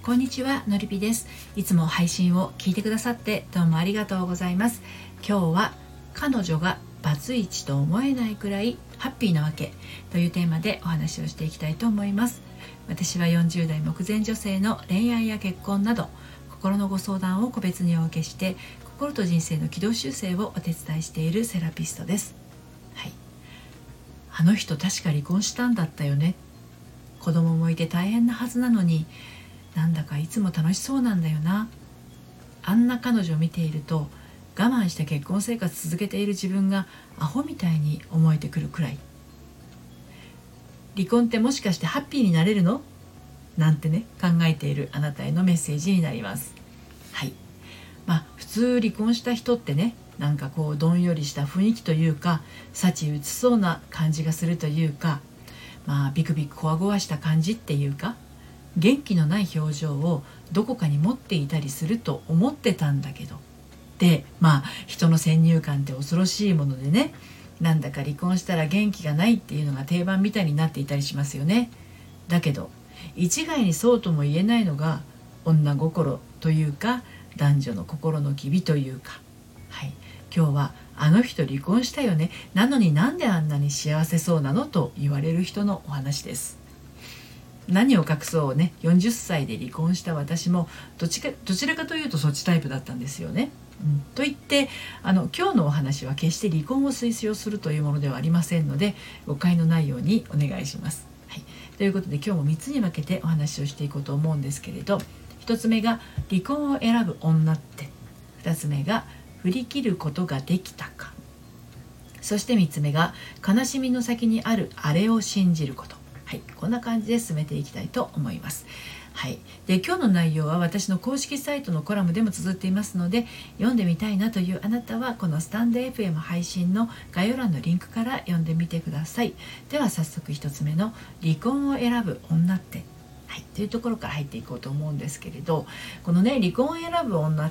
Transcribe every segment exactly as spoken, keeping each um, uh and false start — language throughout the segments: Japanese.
こんにちは、のりぴです。いつも配信を聞いてくださってどうもありがとうございます。今日は彼女がバツイチと思えないくらいハッピーなわけというテーマでお話をしていきたいと思います。私はよんじゅう代目前女性の恋愛や結婚など心のご相談を個別にお受けして、心と人生の軌道修正をお手伝いしているセラピストです。はい、あの人確か離婚したんだったよね、子供もいて大変なはずなのになんだかいつも楽しそうなんだよな。あんな彼女を見ていると我慢して結婚生活続けている自分がアホみたいに思えてくるくらい。離婚ってもしかしてハッピーになれるのなんてね、考えているあなたへのメッセージになります。はい、まあ普通離婚した人ってね、なんかこうどんよりした雰囲気というか、幸うつそうな感じがするというか、まあビクビクこわごわした感じっていうか、元気のない表情をどこかに持っていたりすると思ってたんだけど、でまあ人の先入観って恐ろしいものでね、なんだか離婚したら元気がないっていうのが定番みたいになっていたりしますよね。だけど一概にそうとも言えないのが女心というか、男女の心の機微というか、はい、今日はあの人離婚したよね、なのになんであんなに幸せそうなのと言われる人のお話です。何を隠そうね、よんじゅっさいで離婚した私もどちかどちらかというとそっちタイプだったんですよね。うん、といってあの今日のお話は決して離婚を推奨するというものではありませんので、誤解のないようにお願いします。はい、ということで今日もみっつに分けてお話をしていこうと思うんですけれど、ひとつめが離婚を選ぶ女って、ふたつめが振り切ることができたか、そしてみっつめが悲しみの先にあるあれを信じること。はい、こんな感じで進めていきたいと思います。はい、で今日の内容は私の公式サイトのコラムでも綴っていますので、読んでみたいなというあなたはこのスタンド エフエム 配信の概要欄のリンクから読んでみてください。では早速ひとつめの離婚を選ぶ女って、はい、というところから入っていこうと思うんですけれど、このね離婚を選ぶ女って、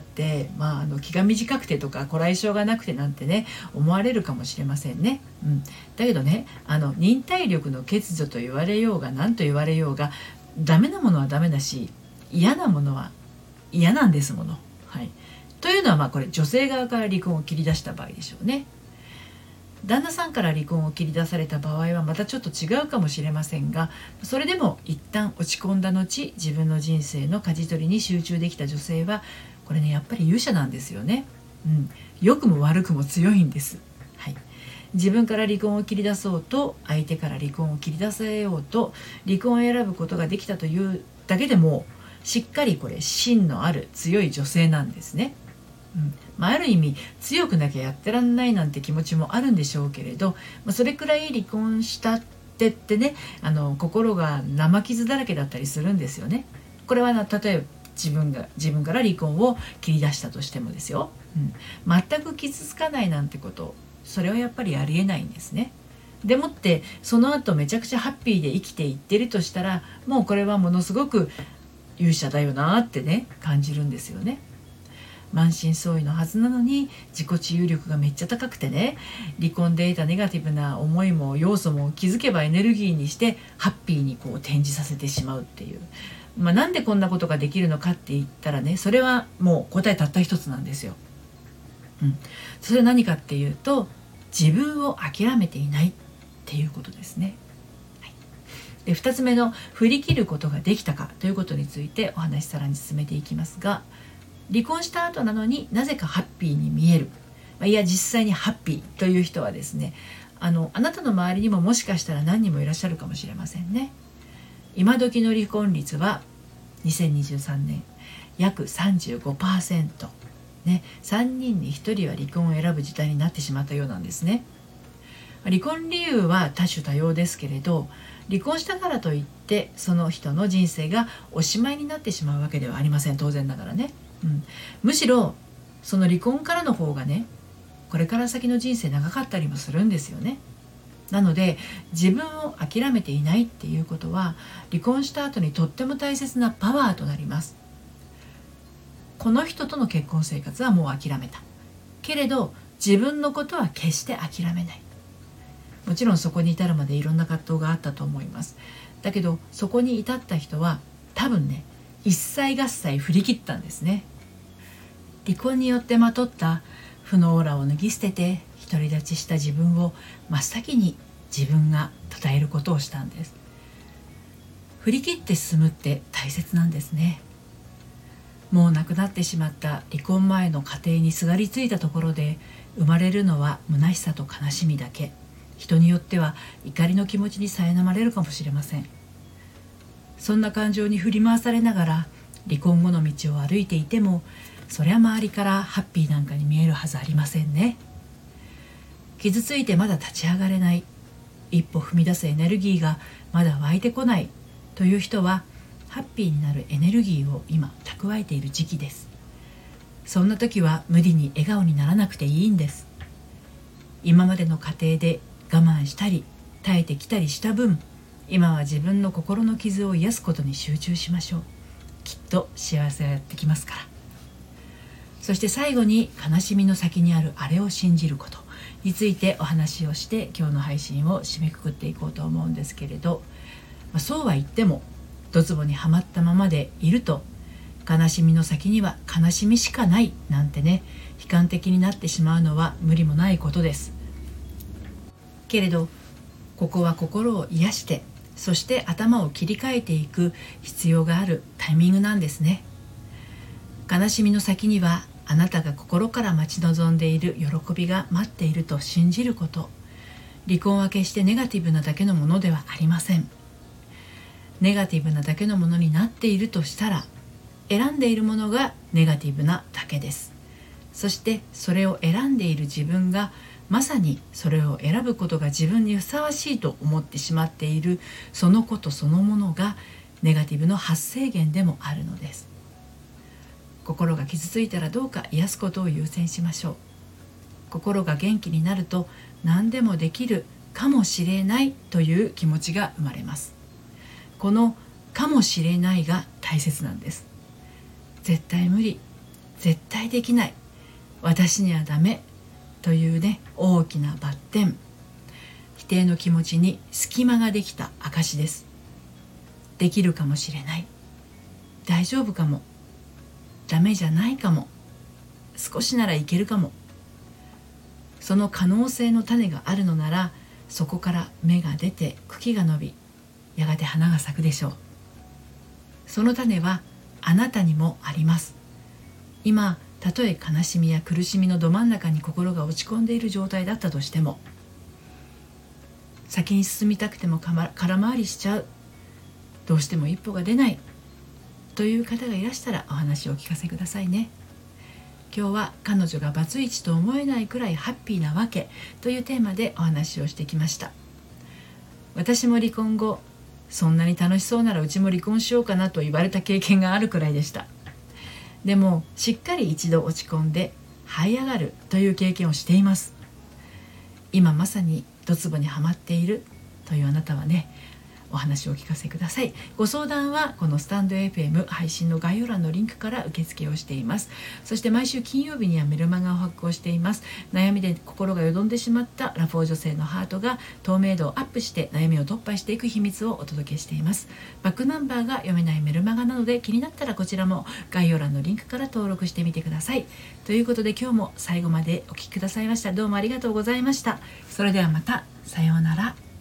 まあ、あの気が短くてとかこらえ性がなくてなんてね思われるかもしれませんね。うん、だけどね、あの忍耐力の欠如と言われようが何と言われようが、ダメなものはダメだし、嫌なものは嫌なんですもの。はい、というのはまあこれ女性側から離婚を切り出した場合でしょうね。旦那さんから離婚を切り出された場合はまたちょっと違うかもしれませんが、それでも一旦落ち込んだ後、自分の人生の舵取りに集中できた女性はこれねやっぱり勇者なんですよね。うん、良くも悪くも強いんです。はい、自分から離婚を切り出そうと、相手から離婚を切り出せようと離婚を選ぶことができたというだけでもしっかりこれ芯のある強い女性なんですね。うんまあ、ある意味強くなきゃやってらんないなんて気持ちもあるんでしょうけれど、まあ、それくらい離婚したってってね、あの心が生傷だらけだったりするんですよね。これはな例えば自分が自分から離婚を切り出したとしてもですよ、うん、全く傷つかないなんてこと、それはやっぱりありえないんですね。でもってその後めちゃくちゃハッピーで生きていってるとしたら、もうこれはものすごく勇者だよなってね感じるんですよね。満身創痍のはずなのに自己治癒力がめっちゃ高くてね、離婚で得たネガティブな思いも要素も気づけばエネルギーにしてハッピーにこう転じさせてしまうっていう、まあ、なんでこんなことができるのかって言ったらね、それはもう答えたった一つなんですよ。うん、それは何かっていうと、自分を諦めていないっていうことですね。はい、でふたつめの振り切ることができたかということについてお話さらに進めていきますが、離婚した後なのになぜかハッピーに見える、いや実際にハッピーという人はですね、あのあなたの周りにももしかしたら何人もいらっしゃるかもしれませんね。今時の離婚率はにせんにじゅうさんねん約 さんじゅうごパーセント、ね、さんにんにひとりは離婚を選ぶ時代になってしまったようなんですね。離婚理由は多種多様ですけれど、離婚したからといってその人の人生がおしまいになってしまうわけではありません。当然ながらね、うん、むしろその離婚からの方がね、これから先の人生長かったりもするんですよね。なので自分を諦めていないっていうことは、離婚した後にとっても大切なパワーとなります。この人との結婚生活はもう諦めたけれど、自分のことは決して諦めない。もちろんそこに至るまでいろんな葛藤があったと思います。だけどそこに至った人は多分ね、 一切合切振り切ったんですね。離婚によってまとった負のオーラを脱ぎ捨てて、独り立ちした自分を真っ先に自分が称えることをしたんです。振り切って進むって大切なんですね。もう亡くなってしまった離婚前の家庭にすがりついたところで生まれるのは虚しさと悲しみだけ。人によっては怒りの気持ちに苛まれるかもしれません。そんな感情に振り回されながら離婚後の道を歩いていても、そりゃ周りからハッピーなんかに見えるはずありませんね。傷ついてまだ立ち上がれない、一歩踏み出すエネルギーがまだ湧いてこないという人は、ハッピーになるエネルギーを今蓄えている時期です。そんな時は無理に笑顔にならなくていいんです。今までの過程で我慢したり耐えてきたりした分、今は自分の心の傷を癒すことに集中しましょう。きっと幸せがやってきますから。そして最後に、悲しみの先にあるあれを信じることについてお話をして、今日の配信を締めくくっていこうと思うんですけれど、まあ、そうは言ってもドツボにはまったままでいると、悲しみの先には悲しみしかないなんてね、悲観的になってしまうのは無理もないことです。けれどここは心を癒して、そして頭を切り替えていく必要があるタイミングなんですね。悲しみの先にはあなたが心から待ち望んでいる喜びが待っていると信じること。離婚は決してネガティブなだけのものではありません。ネガティブなだけのものになっているとしたら、選んでいるものがネガティブなだけです。そしてそれを選んでいる自分が、まさにそれを選ぶことが自分にふさわしいと思ってしまっている、そのことそのものがネガティブの発生源でもあるのです。心が傷ついたらどうか癒すことを優先しましょう。心が元気になると何でもできるかもしれないという気持ちが生まれます。このかもしれないが大切なんです。絶対無理、絶対できない、私にはダメというね、大きなバッテン、否定の気持ちに隙間ができた証です。できるかもしれない、大丈夫かも、ダメじゃないかも、少しならいけるかも。その可能性の種があるのなら、そこから芽が出て茎が伸び、やがて花が咲くでしょう。その種はあなたにもあります。今、たとえ悲しみや苦しみのど真ん中に心が落ち込んでいる状態だったとしても、先に進みたくても空回りしちゃう、どうしても一歩が出ないという方がいらしたら、お話をお聞かせくださいね。今日は彼女がバツイチと思えないくらいハッピーなわけというテーマでお話をしてきました。私も離婚後、そんなに楽しそうならうちも離婚しようかなと言われた経験があるくらいでした。でもしっかり一度落ち込んで這い上がるという経験をしています。今まさにドツボにはまっているというあなたはね、お話をお聞かせください。ご相談はこのスタンド エフエム 配信の概要欄のリンクから受付をしています。そして毎週金曜日にはメルマガを発行しています。悩みで心がよどんでしまったラフォー女性のハートが透明度をアップして悩みを突破していく秘密をお届けしています。バックナンバーが読めないメルマガなので、気になったらこちらも概要欄のリンクから登録してみてください。ということで、今日も最後までお聞きくださいました。どうもありがとうございました。それではまた、さようなら。